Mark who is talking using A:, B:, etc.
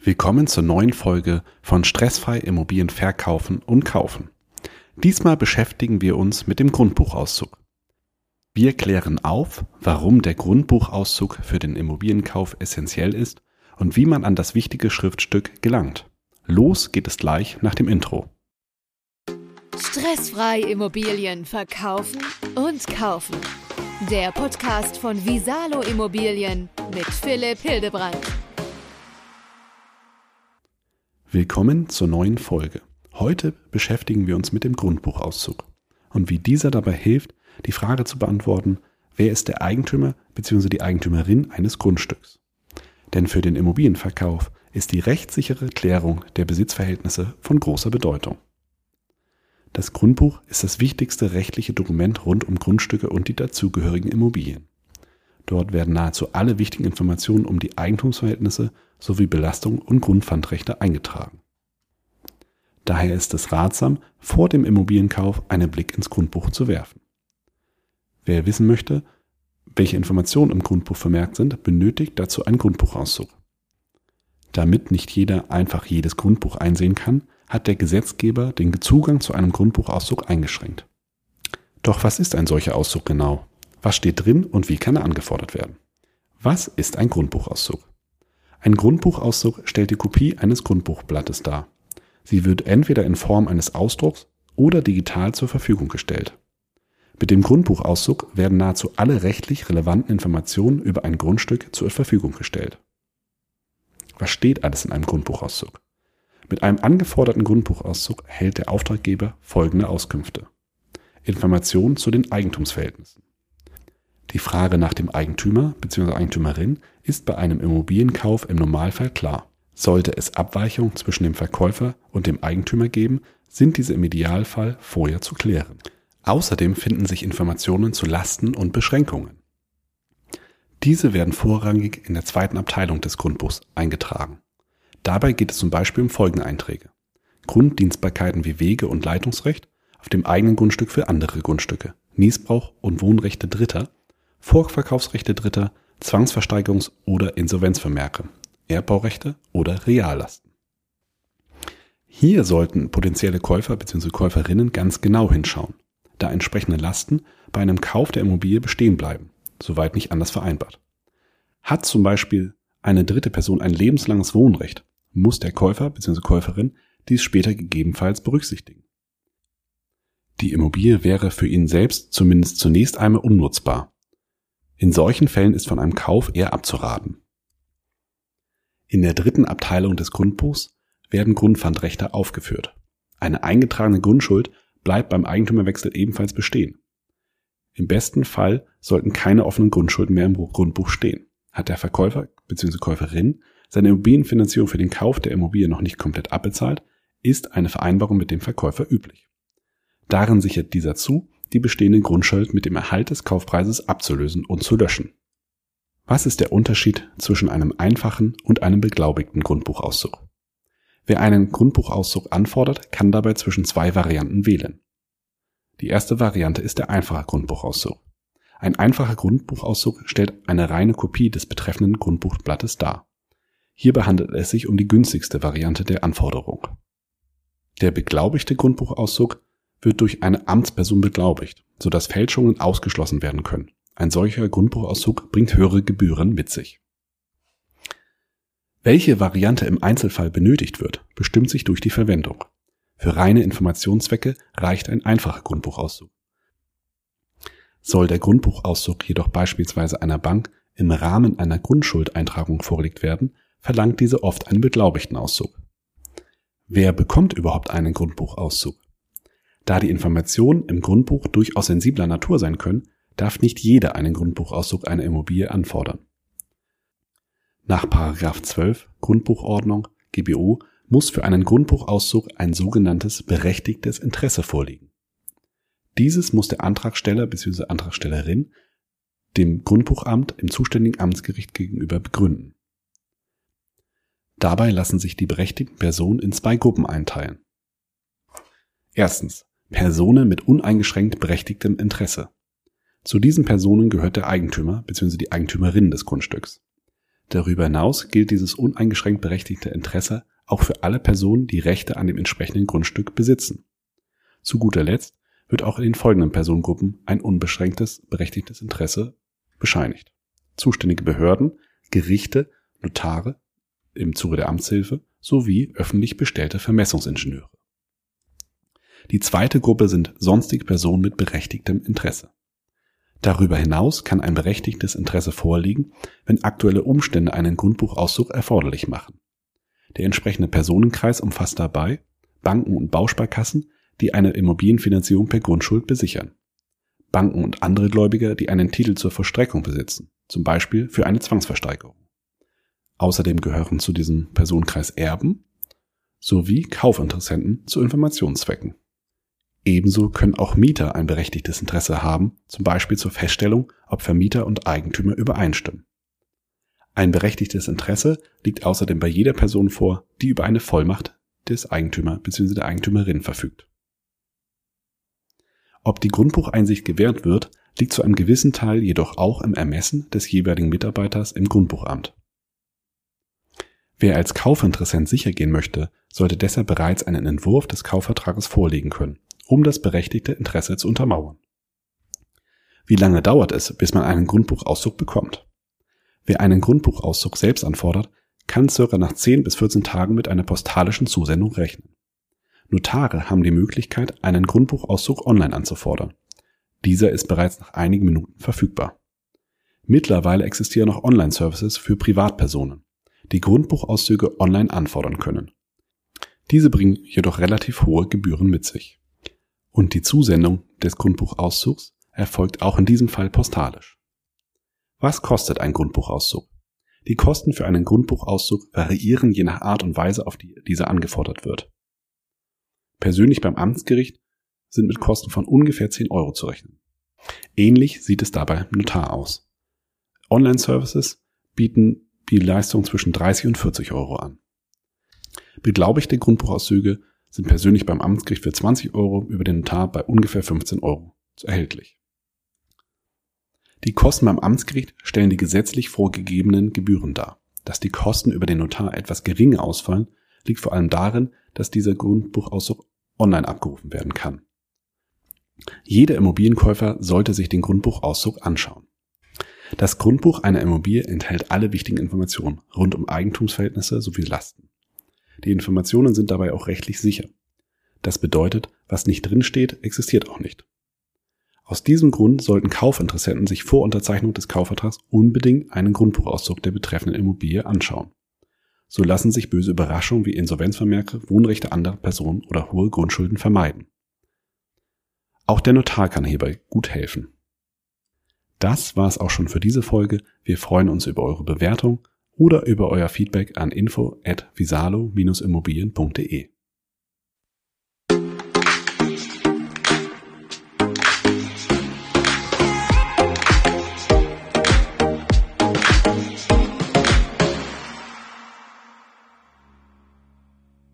A: Willkommen zur neuen Folge von Stressfrei Immobilien verkaufen und kaufen. Diesmal beschäftigen wir uns mit dem Grundbuchauszug. Wir klären auf, warum der Grundbuchauszug für den Immobilienkauf essentiell ist und wie man an das wichtige Schriftstück gelangt. Los geht es gleich nach dem Intro.
B: Stressfrei Immobilien verkaufen und kaufen. Der Podcast von Visalo Immobilien mit Philipp Hildebrand.
A: Willkommen zur neuen Folge. Heute beschäftigen wir uns mit dem Grundbuchauszug und wie dieser dabei hilft, die Frage zu beantworten, wer ist der Eigentümer bzw. die Eigentümerin eines Grundstücks. Denn für den Immobilienverkauf ist die rechtssichere Klärung der Besitzverhältnisse von großer Bedeutung. Das Grundbuch ist das wichtigste rechtliche Dokument rund um Grundstücke und die dazugehörigen Immobilien. Dort werden nahezu alle wichtigen Informationen um die Eigentumsverhältnisse sowie Belastung und Grundpfandrechte eingetragen. Daher ist es ratsam, vor dem Immobilienkauf einen Blick ins Grundbuch zu werfen. Wer wissen möchte, welche Informationen im Grundbuch vermerkt sind, benötigt dazu einen Grundbuchauszug. Damit nicht jeder einfach jedes Grundbuch einsehen kann, hat der Gesetzgeber den Zugang zu einem Grundbuchauszug eingeschränkt. Doch was ist ein solcher Auszug genau? Was steht drin und wie kann er angefordert werden? Was ist ein Grundbuchauszug? Ein Grundbuchauszug stellt die Kopie eines Grundbuchblattes dar. Sie wird entweder in Form eines Ausdrucks oder digital zur Verfügung gestellt. Mit dem Grundbuchauszug werden nahezu alle rechtlich relevanten Informationen über ein Grundstück zur Verfügung gestellt. Was steht alles in einem Grundbuchauszug? Mit einem angeforderten Grundbuchauszug erhält der Auftraggeber folgende Auskünfte. Informationen zu den Eigentumsverhältnissen. Die Frage nach dem Eigentümer bzw. Eigentümerin ist bei einem Immobilienkauf im Normalfall klar. Sollte es Abweichungen zwischen dem Verkäufer und dem Eigentümer geben, sind diese im Idealfall vorher zu klären. Außerdem finden sich Informationen zu Lasten und Beschränkungen. Diese werden vorrangig in der zweiten Abteilung des Grundbuchs eingetragen. Dabei geht es zum Beispiel um folgende Einträge: Grunddienstbarkeiten wie Wege- und Leitungsrecht auf dem eigenen Grundstück für andere Grundstücke, Nießbrauch und Wohnrechte Dritter, Vorverkaufsrechte Dritter, Zwangsversteigerungs- oder Insolvenzvermerke, Erbbaurechte oder Reallasten. Hier sollten potenzielle Käufer bzw. Käuferinnen ganz genau hinschauen, da entsprechende Lasten bei einem Kauf der Immobilie bestehen bleiben, soweit nicht anders vereinbart. Hat zum Beispiel eine dritte Person ein lebenslanges Wohnrecht, muss der Käufer bzw. Käuferin dies später gegebenenfalls berücksichtigen. Die Immobilie wäre für ihn selbst zumindest zunächst einmal unnutzbar. In solchen Fällen ist von einem Kauf eher abzuraten. In der dritten Abteilung des Grundbuchs werden Grundpfandrechte aufgeführt. Eine eingetragene Grundschuld bleibt beim Eigentümerwechsel ebenfalls bestehen. Im besten Fall sollten keine offenen Grundschulden mehr im Grundbuch stehen. Hat der Verkäufer bzw. Käuferin seine Immobilienfinanzierung für den Kauf der Immobilie noch nicht komplett abbezahlt, ist eine Vereinbarung mit dem Verkäufer üblich. Darin sichert dieser zu, die bestehende Grundschuld mit dem Erhalt des Kaufpreises abzulösen und zu löschen. Was ist der Unterschied zwischen einem einfachen und einem beglaubigten Grundbuchauszug? Wer einen Grundbuchauszug anfordert, kann dabei zwischen zwei Varianten wählen. Die erste Variante ist der einfache Grundbuchauszug. Ein einfacher Grundbuchauszug stellt eine reine Kopie des betreffenden Grundbuchblattes dar. Hierbei handelt es sich um die günstigste Variante der Anforderung. Der beglaubigte Grundbuchauszug wird durch eine Amtsperson beglaubigt, sodass Fälschungen ausgeschlossen werden können. Ein solcher Grundbuchauszug bringt höhere Gebühren mit sich. Welche Variante im Einzelfall benötigt wird, bestimmt sich durch die Verwendung. Für reine Informationszwecke reicht ein einfacher Grundbuchauszug. Soll der Grundbuchauszug jedoch beispielsweise einer Bank im Rahmen einer Grundschuldeintragung vorgelegt werden, verlangt diese oft einen beglaubigten Auszug. Wer bekommt überhaupt einen Grundbuchauszug? Da die Informationen im Grundbuch durchaus sensibler Natur sein können, darf nicht jeder einen Grundbuchauszug einer Immobilie anfordern. Nach § 12 Grundbuchordnung GBO muss für einen Grundbuchauszug ein sogenanntes berechtigtes Interesse vorliegen. Dieses muss der Antragsteller bzw. Antragstellerin dem Grundbuchamt im zuständigen Amtsgericht gegenüber begründen. Dabei lassen sich die berechtigten Personen in zwei Gruppen einteilen. Erstens: Personen mit uneingeschränkt berechtigtem Interesse. Zu diesen Personen gehört der Eigentümer bzw. die Eigentümerin des Grundstücks. Darüber hinaus gilt dieses uneingeschränkt berechtigte Interesse auch für alle Personen, die Rechte an dem entsprechenden Grundstück besitzen. Zu guter Letzt wird auch in den folgenden Personengruppen ein unbeschränktes berechtigtes Interesse bescheinigt. Zuständige Behörden, Gerichte, Notare im Zuge der Amtshilfe sowie öffentlich bestellte Vermessungsingenieure. Die zweite Gruppe sind sonstige Personen mit berechtigtem Interesse. Darüber hinaus kann ein berechtigtes Interesse vorliegen, wenn aktuelle Umstände einen Grundbuchauszug erforderlich machen. Der entsprechende Personenkreis umfasst dabei Banken und Bausparkassen, die eine Immobilienfinanzierung per Grundschuld besichern. Banken und andere Gläubiger, die einen Titel zur Vollstreckung besitzen, zum Beispiel für eine Zwangsversteigerung. Außerdem gehören zu diesem Personenkreis Erben sowie Kaufinteressenten zu Informationszwecken. Ebenso können auch Mieter ein berechtigtes Interesse haben, zum Beispiel zur Feststellung, ob Vermieter und Eigentümer übereinstimmen. Ein berechtigtes Interesse liegt außerdem bei jeder Person vor, die über eine Vollmacht des Eigentümer bzw. der Eigentümerin verfügt. Ob die Grundbucheinsicht gewährt wird, liegt zu einem gewissen Teil jedoch auch im Ermessen des jeweiligen Mitarbeiters im Grundbuchamt. Wer als Kaufinteressent sichergehen möchte, sollte deshalb bereits einen Entwurf des Kaufvertrages vorlegen können, um das berechtigte Interesse zu untermauern. Wie lange dauert es, bis man einen Grundbuchauszug bekommt? Wer einen Grundbuchauszug selbst anfordert, kann ca. nach 10 bis 14 Tagen mit einer postalischen Zusendung rechnen. Notare haben die Möglichkeit, einen Grundbuchauszug online anzufordern. Dieser ist bereits nach einigen Minuten verfügbar. Mittlerweile existieren auch Online-Services für Privatpersonen, die Grundbuchauszüge online anfordern können. Diese bringen jedoch relativ hohe Gebühren mit sich. Und die Zusendung des Grundbuchauszugs erfolgt auch in diesem Fall postalisch. Was kostet ein Grundbuchauszug? Die Kosten für einen Grundbuchauszug variieren je nach Art und Weise, auf die dieser angefordert wird. Persönlich beim Amtsgericht sind mit Kosten von ungefähr 10 Euro zu rechnen. Ähnlich sieht es dabei beim Notar aus. Online-Services bieten die Leistung zwischen 30 und 40 Euro an. Beglaubigte Grundbuchauszüge sind persönlich beim Amtsgericht für 20 Euro, über den Notar bei ungefähr 15 Euro erhältlich. Die Kosten beim Amtsgericht stellen die gesetzlich vorgegebenen Gebühren dar. Dass die Kosten über den Notar etwas geringer ausfallen, liegt vor allem darin, dass dieser Grundbuchauszug online abgerufen werden kann. Jeder Immobilienkäufer sollte sich den Grundbuchauszug anschauen. Das Grundbuch einer Immobilie enthält alle wichtigen Informationen rund um Eigentumsverhältnisse sowie Lasten. Die Informationen sind dabei auch rechtlich sicher. Das bedeutet, was nicht drinsteht, existiert auch nicht. Aus diesem Grund sollten Kaufinteressenten sich vor Unterzeichnung des Kaufvertrags unbedingt einen Grundbuchauszug der betreffenden Immobilie anschauen. So lassen sich böse Überraschungen wie Insolvenzvermerke, Wohnrechte anderer Personen oder hohe Grundschulden vermeiden. Auch der Notar kann hierbei gut helfen. Das war es auch schon für diese Folge. Wir freuen uns über eure Bewertung oder über euer Feedback an info@visalo-immobilien.de.